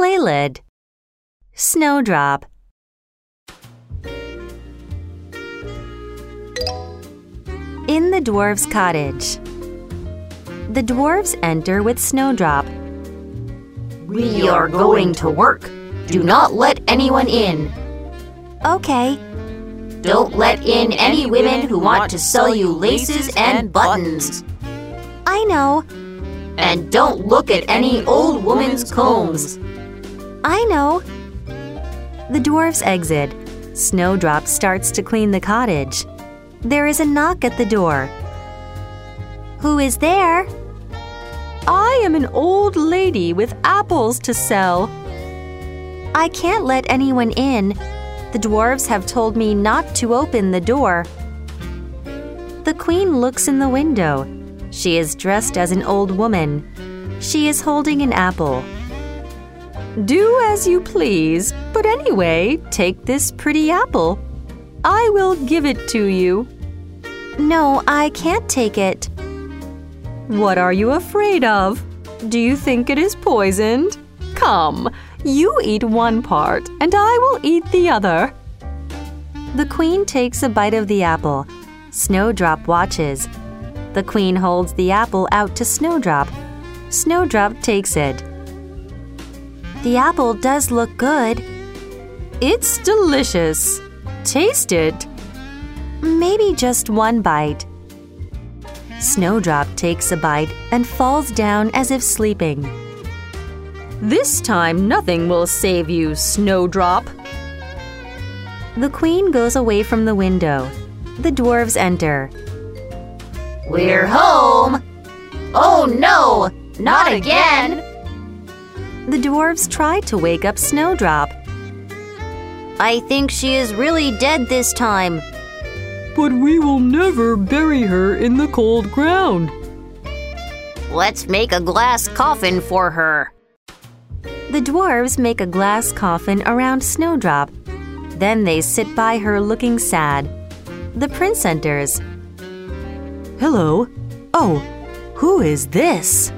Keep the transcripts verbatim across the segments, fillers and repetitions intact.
Playlid. Snowdrop. In the dwarf's cottage. The dwarfs enter with Snowdrop. We are going to work. Do not let anyone in. Okay. Don't let in any women who want to sell you laces and buttons. I know. And don't look at any old woman's combs. I know. The dwarfs exit. Snowdrop starts to clean the cottage. There is a knock at the door. Who is there? I am an old lady with apples to sell. I can't let anyone in. The dwarfs have told me not to open the door. The queen looks in the window. She is dressed as an old woman. She is holding an apple. Do as you please, but anyway, take this pretty apple. I will give it to you. No, I can't take it. What are you afraid of? Do you think it is poisoned? Come, you eat one part, and I will eat the other. The queen takes a bite of the apple. Snowdrop watches. The queen holds the apple out to Snowdrop. Snowdrop takes it. The apple does look good. It's delicious. Taste it. Maybe just one bite. Snowdrop takes a bite and falls down as if sleeping. This time nothing will save you, Snowdrop. The queen goes away from the window. The dwarves enter. We're home! Oh no! Not again! The dwarves try to wake up Snowdrop. I think she is really dead this time. But we will never bury her in the cold ground. Let's make a glass coffin for her. The dwarves make a glass coffin around Snowdrop. Then they sit by her looking sad. The prince enters. Hello. Oh, who is this?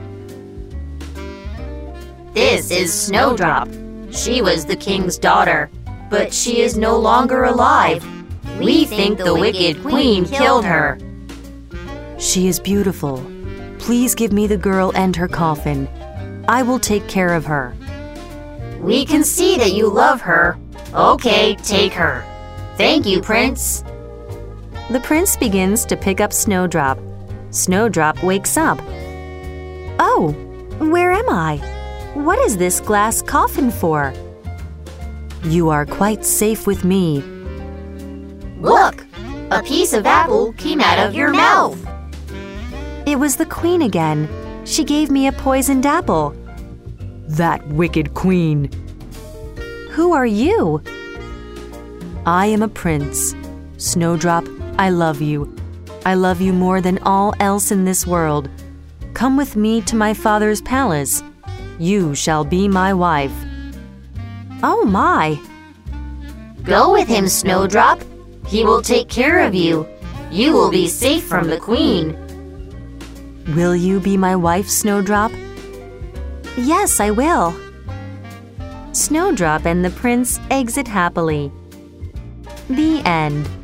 This is Snowdrop. She was the king's daughter, but she is no longer alive. We think the wicked queen killed her. She is beautiful. Please give me the girl and her coffin. I will take care of her. We can see that you love her. Okay, take her. Thank you, Prince. The prince begins to pick up Snowdrop. Snowdrop wakes up. Oh, where am I? What is this glass coffin for? You are quite safe with me. Look! A piece of apple came out of your mouth. It was the queen again. She gave me a poisoned apple. That wicked queen. Who are you? I am a prince. Snowdrop, I love you. I love you more than all else in this world. Come with me to my father's palace. You shall be my wife. Oh my! Go with him, Snowdrop. He will take care of you. You will be safe from the queen. Will you be my wife, Snowdrop? Yes, I will. Snowdrop and the prince exit happily. The end.